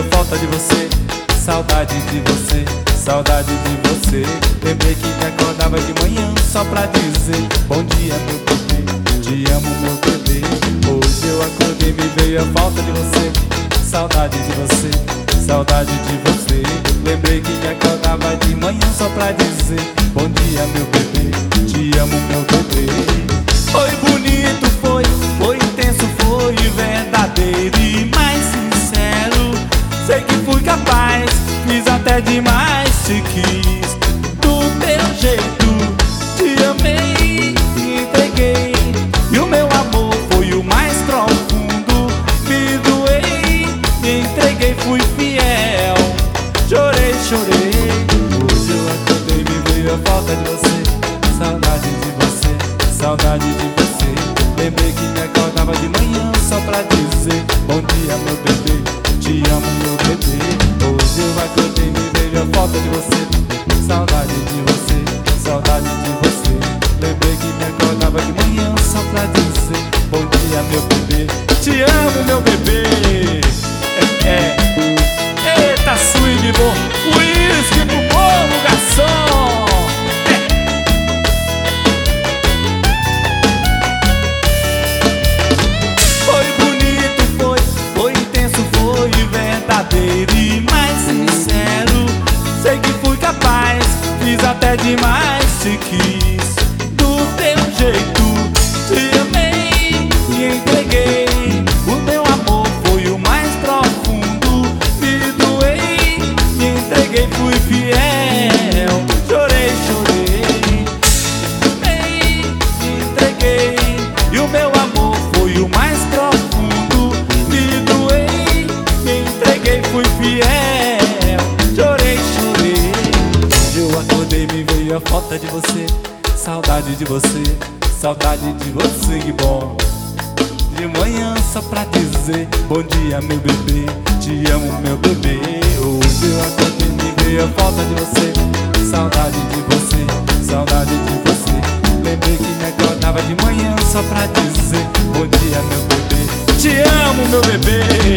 a falta de você, saudade de você, saudade de você. Lembrei que me acordava de manhã só pra dizer bom dia, meu bebê, te amo, meu bebê. Hoje eu acordei, me veio a falta de você, saudade de você, saudade de você. Lembrei que me acordava de manhã só pra dizer bom dia, meu bebê, te amo, meu bebê. Foi bonito, foi intenso, foi verdadeiro e mais sincero. Sei que fui capaz, fiz até demais, te quis do teu jeito, te amei, me entreguei e o meu amor foi o mais profundo. Me doei, me entreguei, fui fiel, chorei, chorei. Hoje eu acordei, me veio a falta de você, saudade de você, saudade de você. Lembrei que me acordava de manhã só pra dizer bom dia, meu bebê, te amo, meu bebê. Hoje eu acordei, me veio a falta de você, saudade de você, saudade de você. Lembrei que me acordava de manhã só pra dizer bom dia, meu bebê, te amo, meu bebê. Eita, swing bom, uísque pro povo, garçom. E mais sincero, sei que fui capaz, fiz até demais, te quis do teu jeito, te amei, me entreguei, o meu amor foi o mais profundo. Me doei, me entreguei, fui fiel, chorei, chorei, amei, me entreguei e o meu amor foi o mais profundo. Me doei, me entreguei, fui fiel, chorei, chorei. Hoje eu acordei, me veio a falta de você, saudade de você, saudade de você, que bom. De manhã só pra dizer bom dia, meu bebê, te amo, meu bebê. Hoje eu acordei, me veio a falta de você, saudade de você, saudade de você. Lembrei que me acordava de manhã só pra dizer bom dia, meu bebê, te amo, meu bebê.